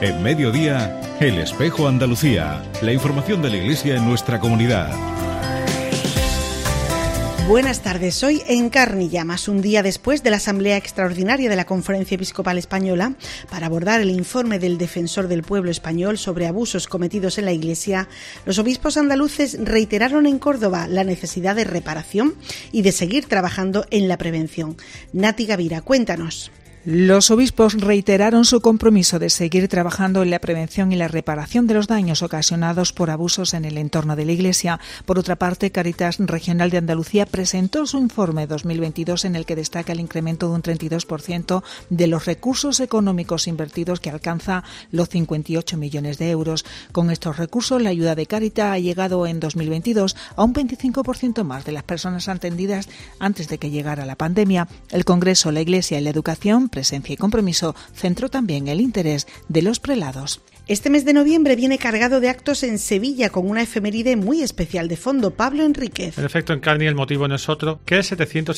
En Mediodía, El Espejo Andalucía. La información de la Iglesia en nuestra comunidad. Buenas tardes, hoy en Carne y Llamas, un día después de la Asamblea Extraordinaria de la Conferencia Episcopal Española, para abordar el informe del Defensor del Pueblo Español sobre abusos cometidos en la Iglesia, los obispos andaluces reiteraron en Córdoba la necesidad de reparación y de seguir trabajando en la prevención. Nati Gavira, cuéntanos. Los obispos reiteraron su compromiso de seguir trabajando en la prevención y la reparación de los daños ocasionados por abusos en el entorno de la Iglesia. Por otra parte, Cáritas Regional de Andalucía presentó su informe 2022 en el que destaca el incremento de un 32% de los recursos económicos invertidos, que alcanza los 58 millones de euros. Con estos recursos, la ayuda de Cáritas ha llegado en 2022 a un 25% más de las personas atendidas antes de que llegara la pandemia. El Congreso, la Iglesia y la Educación, Presencia y Compromiso, centró también el interés de los prelados. Este mes de noviembre viene cargado de actos en Sevilla con una efeméride muy especial de fondo. Pablo Enríquez. En efecto, en Carni el motivo no es otro que el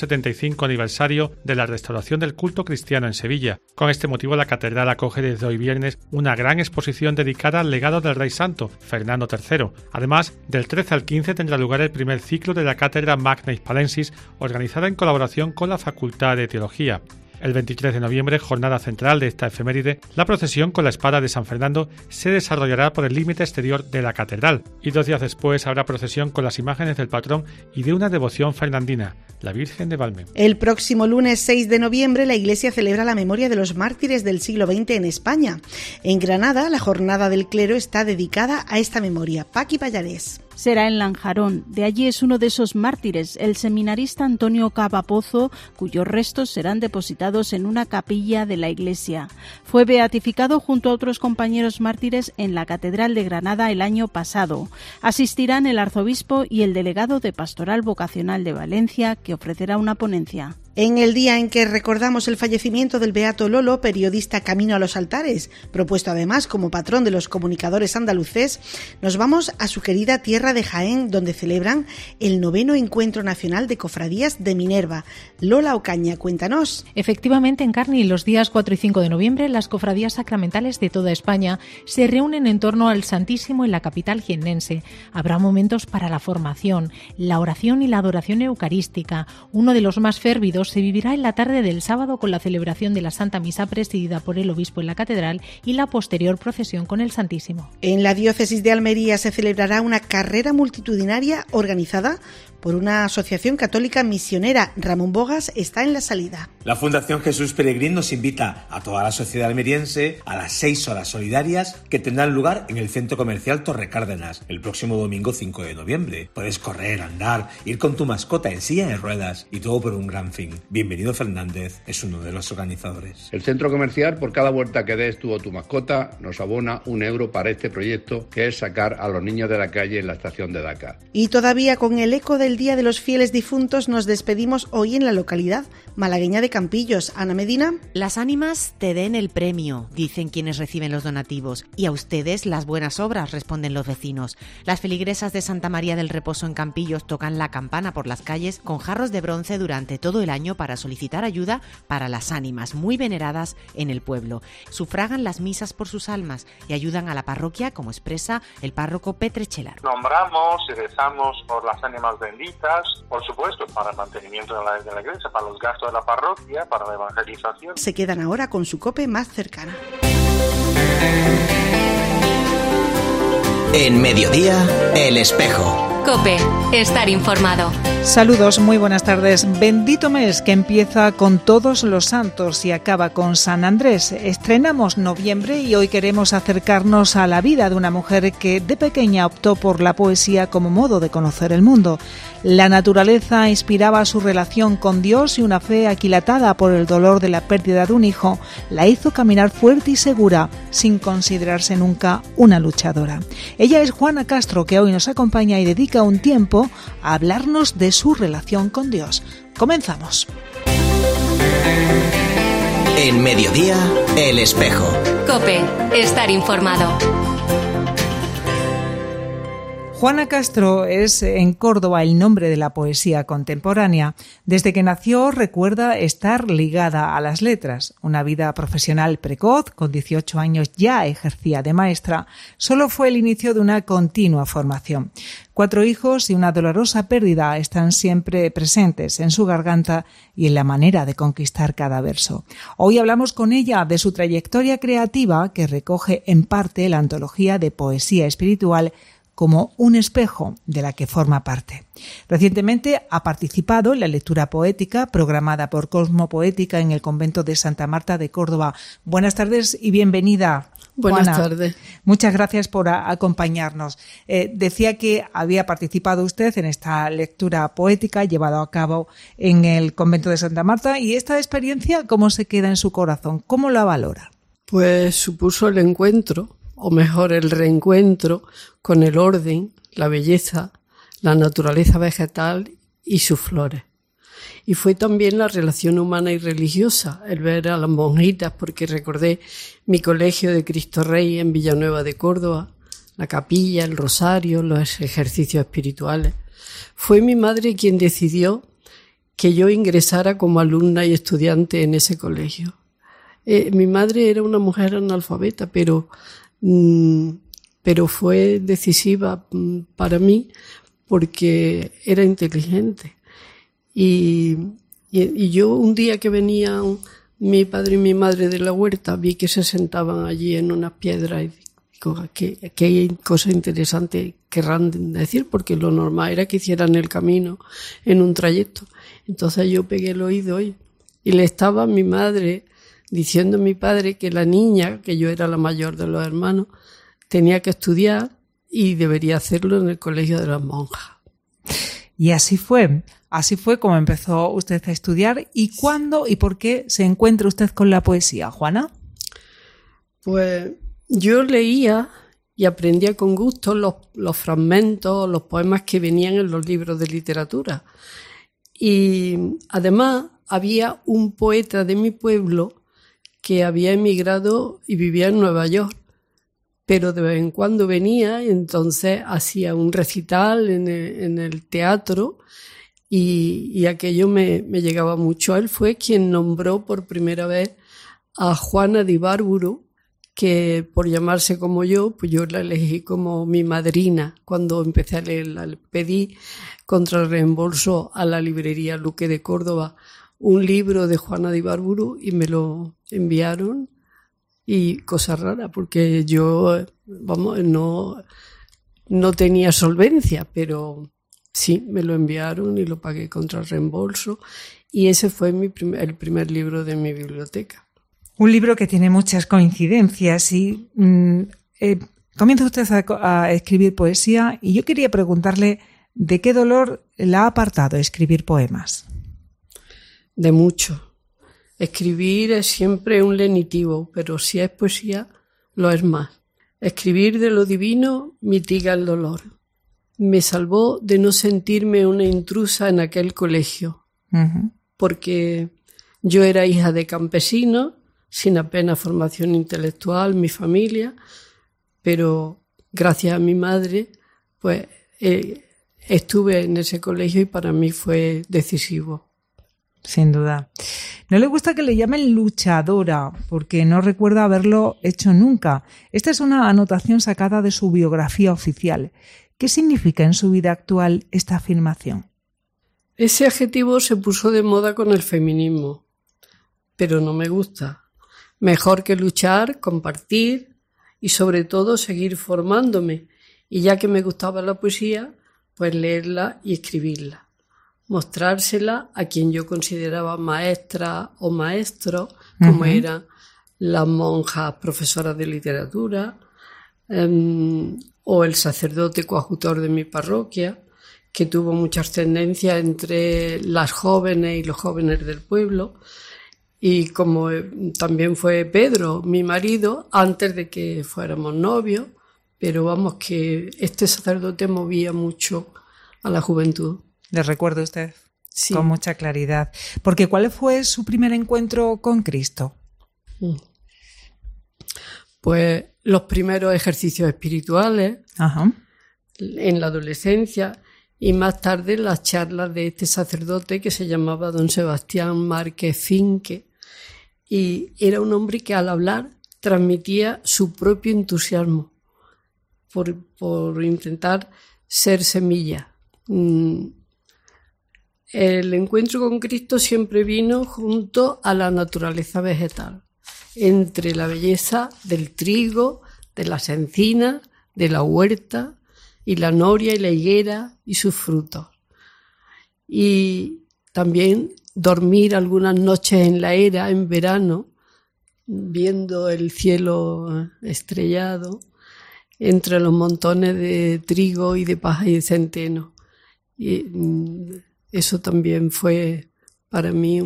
775 aniversario de la restauración del culto cristiano en Sevilla. Con este motivo, la catedral acoge desde hoy viernes una gran exposición dedicada al legado del Rey Santo, Fernando III. Además, del 13 al 15 tendrá lugar el primer ciclo de la Cátedra Magna Hispalensis, organizada en colaboración con la Facultad de Teología. El 23 de noviembre, jornada central de esta efeméride, la procesión con la espada de San Fernando se desarrollará por el límite exterior de la catedral y 2 días después habrá procesión con las imágenes del patrón y de una devoción fernandina, la Virgen de Valme. El próximo lunes 6 de noviembre la Iglesia celebra la memoria de los mártires del siglo XX en España. En Granada, la jornada del clero está dedicada a esta memoria. Paqui Pallarés. Será en Lanjarón. De allí es uno de esos mártires, el seminarista Antonio Cava Pozo, cuyos restos serán depositados en una capilla de la iglesia. Fue beatificado junto a otros compañeros mártires en la Catedral de Granada el año pasado. Asistirán el arzobispo y el delegado de Pastoral Vocacional de Valencia, que ofrecerá una ponencia. En el día en que recordamos el fallecimiento del beato Lolo, periodista camino a los altares, propuesto además como patrón de los comunicadores andaluces, nos vamos a su querida tierra de Jaén, donde celebran el 9º Encuentro Nacional de Cofradías de Minerva. Lola Ocaña, cuéntanos. Efectivamente, en Carni, los días 4 y 5 de noviembre, las cofradías sacramentales de toda España se reúnen en torno al Santísimo en la capital jiennense. Habrá momentos para la formación, la oración y la adoración eucarística. Uno de los más férvidos se vivirá en la tarde del sábado con la celebración de la Santa Misa presidida por el obispo en la catedral y la posterior procesión con el Santísimo. En la diócesis de Almería se celebrará una carrera multitudinaria organizada por una asociación católica misionera. Ramón Bogas está en la salida. La Fundación Jesús Peregrín nos invita a toda la sociedad almeriense a las 6 horas solidarias que tendrán lugar en el Centro Comercial Torre Cárdenas el próximo domingo 5 de noviembre. Puedes correr, andar, ir con tu mascota en silla de ruedas y todo por un gran fin. Bienvenido Fernández es uno de los organizadores. El centro comercial, por cada vuelta que des tú o tu mascota, nos abona €1 para este proyecto, que es sacar a los niños de la calle en la estación de Dakar. Y todavía con el eco del Día de los Fieles Difuntos nos despedimos hoy en la localidad malagueña de Campillos. Ana Medina. Las ánimas te den el premio, dicen quienes reciben los donativos, y a ustedes las buenas obras, responden los vecinos. Las feligresas de Santa María del Reposo en Campillos tocan la campana por las calles con jarros de bronce durante todo el año para solicitar ayuda para las ánimas muy veneradas en el pueblo. Sufragan las misas por sus almas y ayudan a la parroquia, como expresa el párroco Petre Chelar. Nombramos y rezamos por las ánimas benditas, por supuesto, para el mantenimiento de la iglesia, para los gastos de la parroquia, para la evangelización. Se quedan ahora con su COPE más cercana. En Mediodía, El Espejo. COPE, estar informado. Saludos, muy buenas tardes. Bendito mes que empieza con todos los santos y acaba con San Andrés. Estrenamos noviembre y hoy queremos acercarnos a la vida de una mujer que de pequeña optó por la poesía como modo de conocer el mundo. La naturaleza inspiraba su relación con Dios y una fe aquilatada por el dolor de la pérdida de un hijo la hizo caminar fuerte y segura, sin considerarse nunca una luchadora. Ella es Juana Castro, que hoy nos acompaña y dedica un tiempo a hablarnos de su relación con Dios. Comenzamos. En Mediodía, El Espejo. COPE, estar informado. Juana Castro es en Córdoba el nombre de la poesía contemporánea. Desde que nació recuerda estar ligada a las letras. Una vida profesional precoz, con 18 años ya ejercía de maestra, solo fue el inicio de una continua formación. 4 hijos y una dolorosa pérdida están siempre presentes en su garganta y en la manera de conquistar cada verso. Hoy hablamos con ella de su trayectoria creativa que recoge en parte la antología de poesía espiritual como un espejo de la que forma parte. Recientemente ha participado en la lectura poética programada por Cosmopoética en el convento de Santa Marta de Córdoba. Buenas tardes y bienvenida. Buenas Juana. tardes. Muchas gracias por acompañarnos. Decía que había participado usted en esta lectura poética llevada a cabo en el convento de Santa Marta, y esta experiencia, ¿cómo se queda en su corazón? ¿Cómo la valora? Pues supuso el encuentro, o mejor el reencuentro, con el orden, la belleza, la naturaleza vegetal y sus flores. Y fue también la relación humana y religiosa, el ver a las monjitas, porque recordé mi colegio de Cristo Rey en Villanueva de Córdoba, la capilla, el rosario, los ejercicios espirituales. Fue mi madre quien decidió que yo ingresara como alumna y estudiante en ese colegio. Mi madre era una mujer analfabeta, pero fue decisiva para mí porque era inteligente. Y yo un día que venían mi padre y mi madre de la huerta, vi que se sentaban allí en unas piedras y digo, ¿qué cosa interesante querrán decir? Porque lo normal era que hicieran el camino en un trayecto. Entonces yo pegué el oído y le estaba mi madre diciendo a mi padre que la niña, que yo era la mayor de los hermanos, tenía que estudiar y debería hacerlo en el colegio de las monjas. Y así fue como empezó usted a estudiar. ¿Y cuándo y por qué se encuentra usted con la poesía, Juana? Pues yo leía y aprendía con gusto los fragmentos, los poemas que venían en los libros de literatura. Y además había un poeta de mi pueblo que había emigrado y vivía en Nueva York, pero de vez en cuando venía y entonces hacía un recital en el teatro y aquello me llegaba mucho. Él fue quien nombró por primera vez a Juana de Ibarburu, que por llamarse como yo, pues yo la elegí como mi madrina cuando empecé a leerla. Le pedí contra el reembolso a la librería Luque de Córdoba un libro de Juana de Ibarburu y me lo enviaron. Y cosa rara, porque yo, no tenía solvencia, pero sí, me lo enviaron y lo pagué contra el reembolso. Y ese fue el primer libro de mi biblioteca. Un libro que tiene muchas coincidencias y comienza usted a escribir poesía, y yo quería preguntarle ¿de qué dolor la ha apartado escribir poemas? De mucho. Escribir es siempre un lenitivo, pero si es poesía, lo es más. Escribir de lo divino mitiga el dolor. Me salvó de no sentirme una intrusa en aquel colegio, porque yo era hija de campesinos, sin apenas formación intelectual, mi familia, pero gracias a mi madre, pues estuve en ese colegio y para mí fue decisivo. Sin duda. No le gusta que le llamen luchadora, porque no recuerda haberlo hecho nunca. Esta es una anotación sacada de su biografía oficial. ¿Qué significa en su vida actual esta afirmación? Ese adjetivo se puso de moda con el feminismo, pero no me gusta. Mejor que luchar, compartir y sobre todo seguir formándome. Y ya que me gustaba la poesía, pues leerla y escribirla. Mostrársela a quien yo consideraba maestra o maestro, como eran las monjas profesoras de literatura, o el sacerdote coadjutor de mi parroquia, que tuvo mucha ascendencia entre las jóvenes y los jóvenes del pueblo, y como también fue Pedro, mi marido, antes de que fuéramos novios, pero vamos, que este sacerdote movía mucho a la juventud. ¿Le recuerda usted? Sí. Con mucha claridad. Porque ¿cuál fue su primer encuentro con Cristo? Pues los primeros ejercicios espirituales. en la adolescencia y más tarde las charlas de este sacerdote que se llamaba don Sebastián Márquez Finque, y era un hombre que al hablar transmitía su propio entusiasmo por intentar ser semilla. El encuentro con Cristo siempre vino junto a la naturaleza vegetal, entre la belleza del trigo, de las encinas, de la huerta, y la noria y la higuera y sus frutos. Y también dormir algunas noches en la era, en verano, viendo el cielo estrellado, entre los montones de trigo y de paja y de centeno. Y eso también fue para mí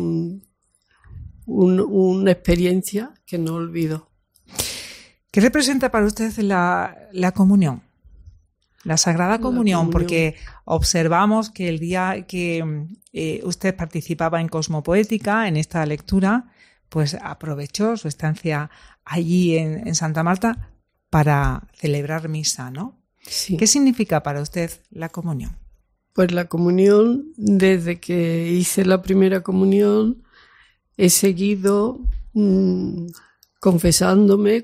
una experiencia que no olvido. ¿Qué representa para usted la comunión? La Sagrada Comunión, porque observamos que el día que usted participaba en Cosmopoética, en esta lectura, pues aprovechó su estancia allí en Santa Marta para celebrar misa, ¿no? Sí. ¿Qué significa para usted la comunión? Pues la comunión, desde que hice la primera comunión, he seguido confesándome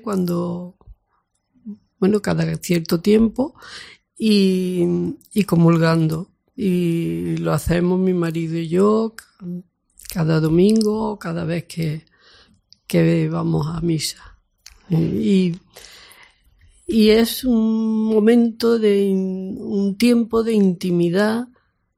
cada cierto tiempo y comulgando. Y lo hacemos mi marido y yo cada domingo, cada vez que vamos a misa. Y es un momento un tiempo de intimidad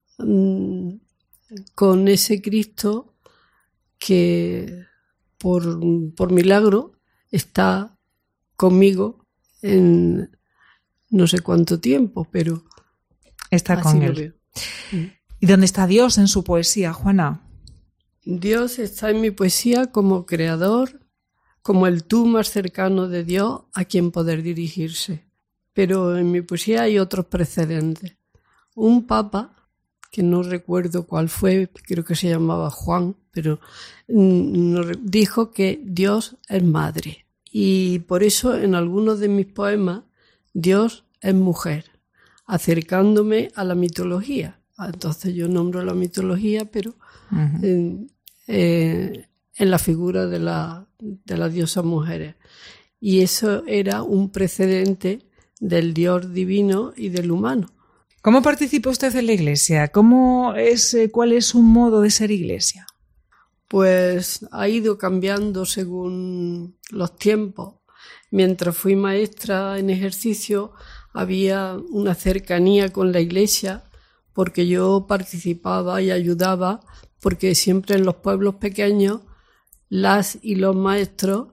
con ese Cristo que por milagro está conmigo en no sé cuánto tiempo, pero está con él. ¿Y dónde está Dios en su poesía, Juana? Dios está en mi poesía como creador, como el tú más cercano de Dios a quien poder dirigirse. Pero en mi poesía hay otros precedentes. Un papa, que no recuerdo cuál fue, creo que se llamaba Juan, pero dijo que Dios es madre. Y por eso en algunos de mis poemas Dios es mujer, acercándome a la mitología. Entonces yo nombro la mitología, pero en la figura de la diosa mujeres. Y eso era un precedente del Dios divino y del humano. ¿Cómo participa usted en la Iglesia? ¿Cuál es su modo de ser Iglesia? Pues ha ido cambiando según los tiempos. Mientras fui maestra en ejercicio, había una cercanía con la Iglesia, porque yo participaba y ayudaba, porque siempre en los pueblos pequeños las y los maestros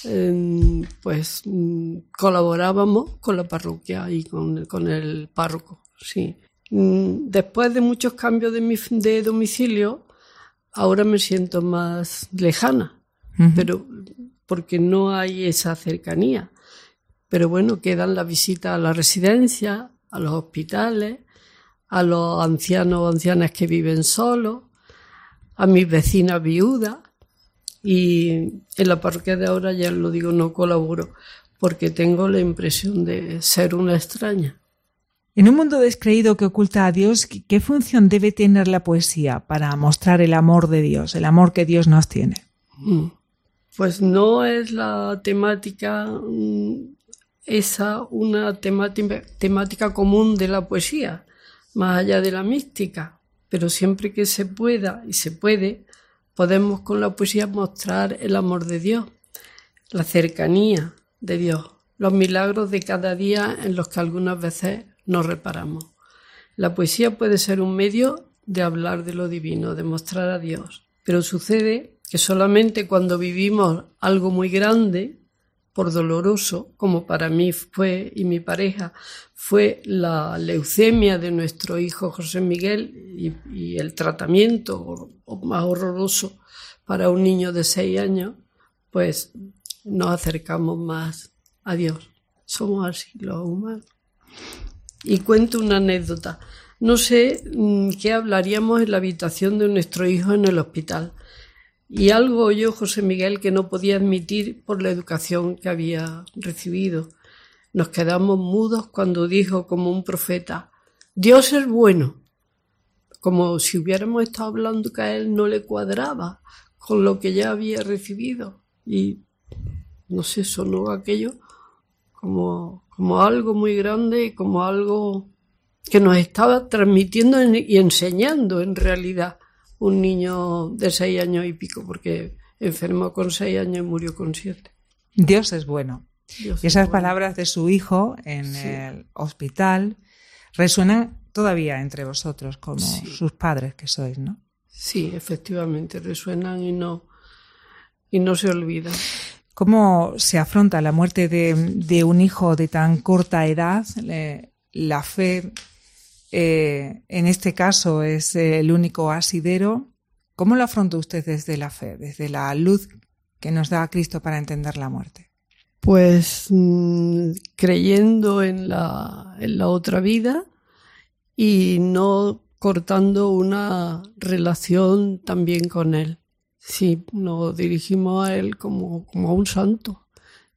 colaborábamos con la parroquia y con el párroco. Sí. Después de muchos cambios de domicilio, ahora me siento más lejana, pero porque no hay esa cercanía. Pero bueno, quedan las visitas a la residencia, a los hospitales, a los ancianos o ancianas que viven solos, a mis vecinas viudas. Y en la parroquia de ahora, ya lo digo, no colaboro porque tengo la impresión de ser una extraña. En un mundo descreído que oculta a Dios, ¿qué función debe tener la poesía para mostrar el amor de Dios, el amor que Dios nos tiene? Pues no es la temática una temática común de la poesía, más allá de la mística, pero siempre que se pueda y se puede, podemos con la poesía mostrar el amor de Dios, la cercanía de Dios, los milagros de cada día en los que algunas veces nos reparamos. La poesía puede ser un medio de hablar de lo divino, de mostrar a Dios, pero sucede que solamente cuando vivimos algo muy grande, por doloroso, como para mí fue y mi pareja, fue la leucemia de nuestro hijo José Miguel y el tratamiento más horroroso para un niño de 6 años, pues nos acercamos más a Dios. Somos así los humanos. Y cuento una anécdota. No sé qué hablaríamos en la habitación de nuestro hijo en el hospital. Y algo oyó José Miguel que no podía admitir por la educación que había recibido. nos quedamos mudos cuando dijo como un profeta: Dios es bueno. Como si hubiéramos estado hablando que a él no le cuadraba con lo que ya había recibido. Y no sé, sonó aquello como algo muy grande, como algo que nos estaba transmitiendo y enseñando en realidad un niño de 6 años y pico, porque enfermó con 6 años y murió con 7. Dios es bueno. Dios y esas es bueno. Palabras de su hijo en el hospital resuenan todavía entre vosotros como sus padres que sois, ¿no? Sí, efectivamente, resuenan y no se olvidan. ¿Cómo se afronta la muerte de un hijo de tan corta edad? La fe, en este caso, es el único asidero. ¿Cómo lo afronta usted desde la fe, desde la luz que nos da Cristo para entender la muerte? Pues creyendo en la otra vida y no cortando una relación también con Él. Sí, nos dirigimos a Él como a un santo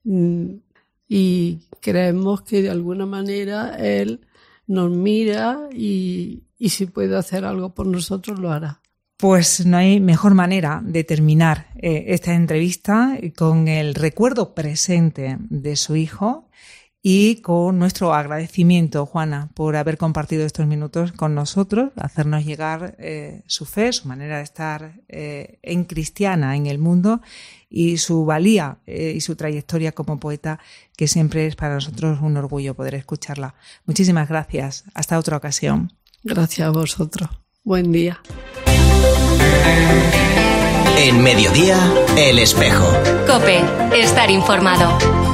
y creemos que de alguna manera Él nos mira y si puede hacer algo por nosotros lo hará. Pues no hay mejor manera de terminar esta entrevista con el recuerdo presente de su hijo y con nuestro agradecimiento, Juana, por haber compartido estos minutos con nosotros, hacernos llegar su fe, su manera de estar en cristiana en el mundo y su valía y su trayectoria como poeta, que siempre es para nosotros un orgullo poder escucharla. Muchísimas gracias. Hasta otra ocasión. Gracias a vosotros. Buen día. En Mediodía, El Espejo. COPE. Estar informado.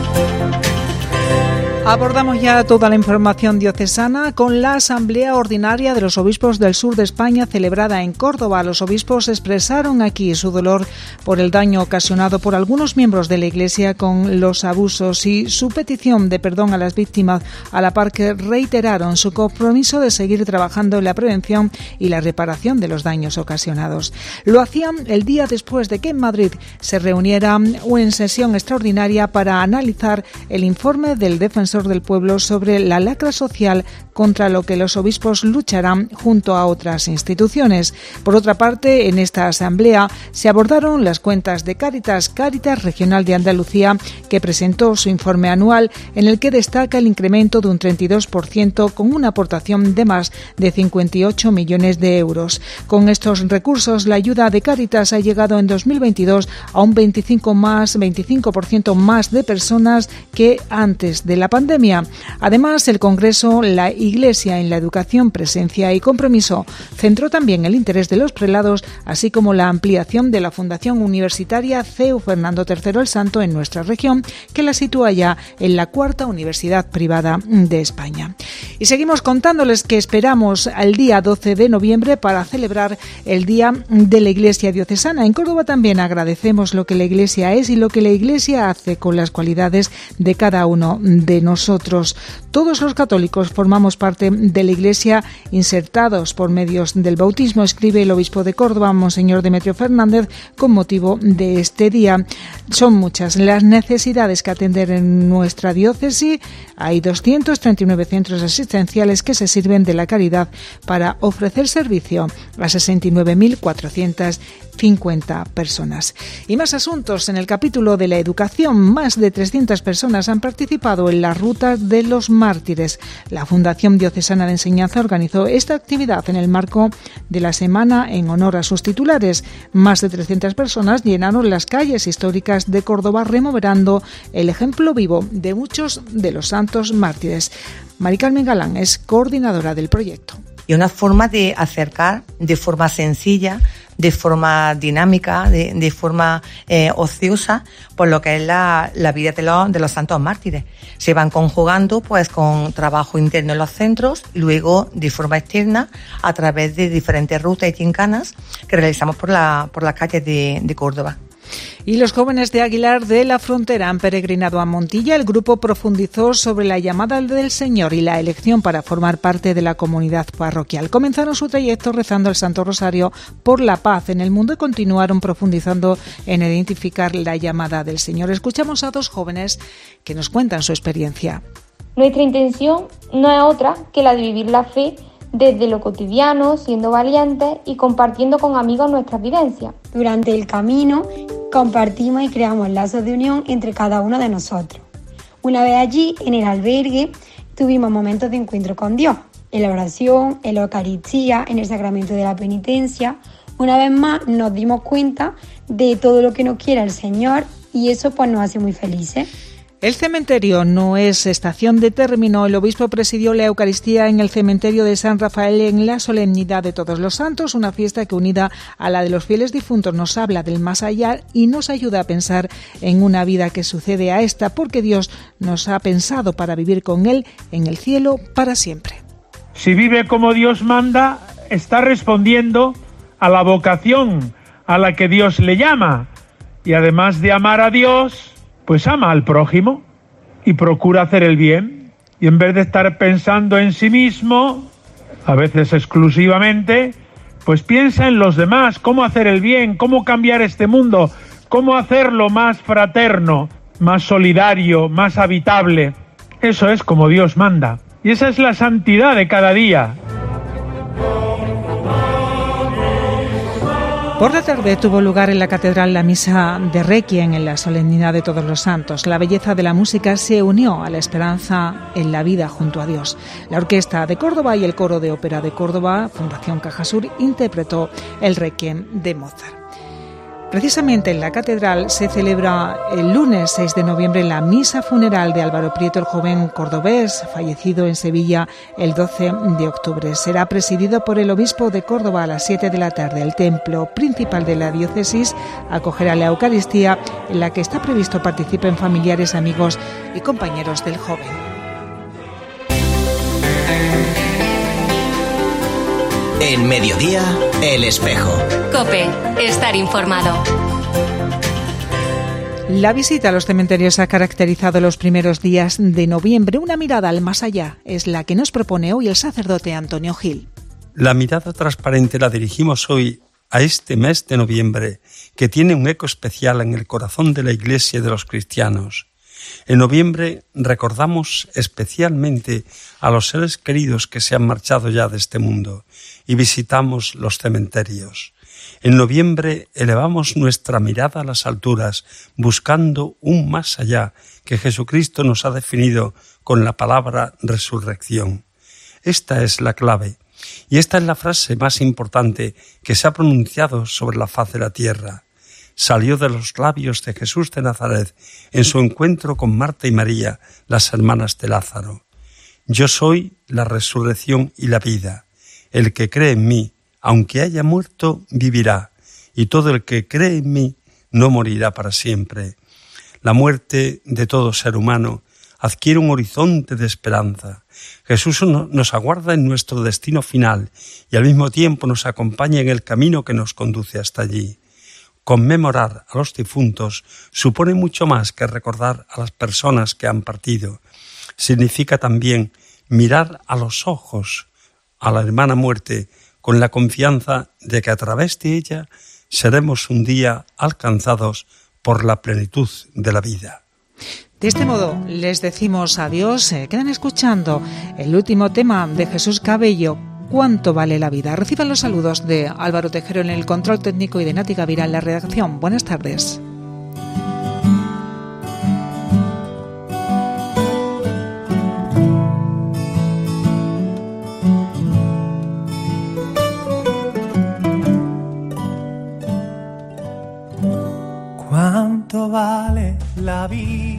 Abordamos ya toda la información diocesana con la Asamblea Ordinaria de los Obispos del Sur de España celebrada en Córdoba. Los obispos expresaron aquí su dolor por el daño ocasionado por algunos miembros de la Iglesia con los abusos y su petición de perdón a las víctimas, a la par que reiteraron su compromiso de seguir trabajando en la prevención y la reparación de los daños ocasionados. Lo hacían el día después de que en Madrid se reuniera en sesión extraordinaria para analizar el informe del Defensor del Pueblo sobre la lacra social contra lo que los obispos lucharán junto a otras instituciones. Por otra parte, en esta asamblea se abordaron las cuentas de Cáritas Regional de Andalucía, que presentó su informe anual en el que destaca el incremento de un 32% con una aportación de más de 58 millones de euros. Con estos recursos, la ayuda de Cáritas ha llegado en 2022 a un 25% más de personas que antes de la pandemia. Además, el Congreso La Iglesia en la Educación, Presencia y Compromiso centró también el interés de los prelados, así como la ampliación de la Fundación Universitaria CEU Fernando III el Santo en nuestra región, que la sitúa ya en la 4ª universidad privada de España. Y seguimos contándoles que esperamos al día 12 de noviembre para celebrar el Día de la Iglesia Diocesana. En Córdoba también agradecemos lo que la Iglesia es y lo que la Iglesia hace con las cualidades de cada uno de nosotros. Todos los católicos formamos parte de la Iglesia, insertados por medios del bautismo, escribe el obispo de Córdoba, Monseñor Demetrio Fernández, con motivo de este día. Son muchas las necesidades que atender en nuestra diócesis. Hay 239 centros asistenciales que se sirven de la caridad para ofrecer servicio a 69.450 personas. Y más asuntos en el capítulo de la educación. Más de 300 personas han participado en las rutas de los mártires. La Fundación Diocesana de Enseñanza organizó esta actividad en el marco de la semana en honor a sus titulares. Más de 300 personas llenaron las calles históricas de Córdoba rememorando el ejemplo vivo de muchos de los santos mártires. Mari Carmen Galán es coordinadora del proyecto. Y una forma de acercar de forma sencilla, de forma dinámica, de forma ociosa, por lo que es la vida de los santos mártires. Se van conjugando pues con trabajo interno en los centros, luego de forma externa a través de diferentes rutas y gincanas que realizamos por las calles de Córdoba. Y los jóvenes de Aguilar de la Frontera han peregrinado a Montilla. El grupo profundizó sobre la llamada del Señor y la elección para formar parte de la comunidad parroquial. Comenzaron su trayecto rezando el Santo Rosario por la paz en el mundo y continuaron profundizando en identificar la llamada del Señor. Escuchamos a dos jóvenes que nos cuentan su experiencia. Nuestra intención no es otra que la de vivir la fe desde lo cotidiano, siendo valientes y compartiendo con amigos nuestras vivencias. Durante el camino compartimos y creamos lazos de unión entre cada uno de nosotros. Una vez allí, en el albergue, tuvimos momentos de encuentro con Dios, en la oración, en la Eucaristía, en el sacramento de la penitencia. Una vez más nos dimos cuenta de todo lo que nos quiere el Señor y eso pues nos hace muy felices. El cementerio no es estación de término. El obispo presidió la Eucaristía en el cementerio de San Rafael en la solemnidad de Todos los Santos, una fiesta que, unida a la de los fieles difuntos, nos habla del más allá y nos ayuda a pensar en una vida que sucede a esta, porque Dios nos ha pensado para vivir con Él en el cielo para siempre. Si vive como Dios manda, está respondiendo a la vocación a la que Dios le llama, y además de amar a Dios, pues ama al prójimo y procura hacer el bien. Y en vez de estar pensando en sí mismo, a veces exclusivamente, pues piensa en los demás, cómo hacer el bien, cómo cambiar este mundo, cómo hacerlo más fraterno, más solidario, más habitable. Eso es como Dios manda. Y esa es la santidad de cada día. Por la tarde tuvo lugar en la catedral la misa de Requiem en la solemnidad de Todos los Santos. La belleza de la música se unió a la esperanza en la vida junto a Dios. La Orquesta de Córdoba y el Coro de Ópera de Córdoba, Fundación Cajasur, interpretó el Requiem de Mozart. Precisamente en la catedral se celebra el lunes 6 de noviembre la misa funeral de Álvaro Prieto, el joven cordobés fallecido en Sevilla el 12 de octubre. Será presidido por el obispo de Córdoba a las 7 de la tarde. El templo principal de la diócesis acogerá la Eucaristía, en la que está previsto participen familiares, amigos y compañeros del joven. En Mediodía, El Espejo. COPE, estar informado. La visita a los cementerios ha caracterizado los primeros días de noviembre. Una mirada al más allá es la que nos propone hoy el sacerdote Antonio Gil. La mirada transparente la dirigimos hoy a este mes de noviembre, que tiene un eco especial en el corazón de la Iglesia y de los cristianos. En noviembre recordamos especialmente a los seres queridos que se han marchado ya de este mundo y visitamos los cementerios. En noviembre elevamos nuestra mirada a las alturas, buscando un más allá que Jesucristo nos ha definido con la palabra resurrección. Esta es la clave, y esta es la frase más importante que se ha pronunciado sobre la faz de la tierra. Salió de los labios de Jesús de Nazaret en su encuentro con Marta y María, las hermanas de Lázaro. Yo soy la resurrección y la vida. El que cree en mí, aunque haya muerto, vivirá, y todo el que cree en mí no morirá para siempre. La muerte de todo ser humano adquiere un horizonte de esperanza. Jesús nos aguarda en nuestro destino final y al mismo tiempo nos acompaña en el camino que nos conduce hasta allí. Conmemorar a los difuntos supone mucho más que recordar a las personas que han partido. Significa también mirar a los ojos a la hermana muerte con la confianza de que a través de ella seremos un día alcanzados por la plenitud de la vida. De este modo les decimos adiós. Quedan escuchando el último tema de Jesús Cabello, ¿Cuánto vale la vida? Reciban los saludos de Álvaro Tejero en el control técnico y de Nati Gavira en la redacción. Buenas tardes. ¿Cuánto vale la vida?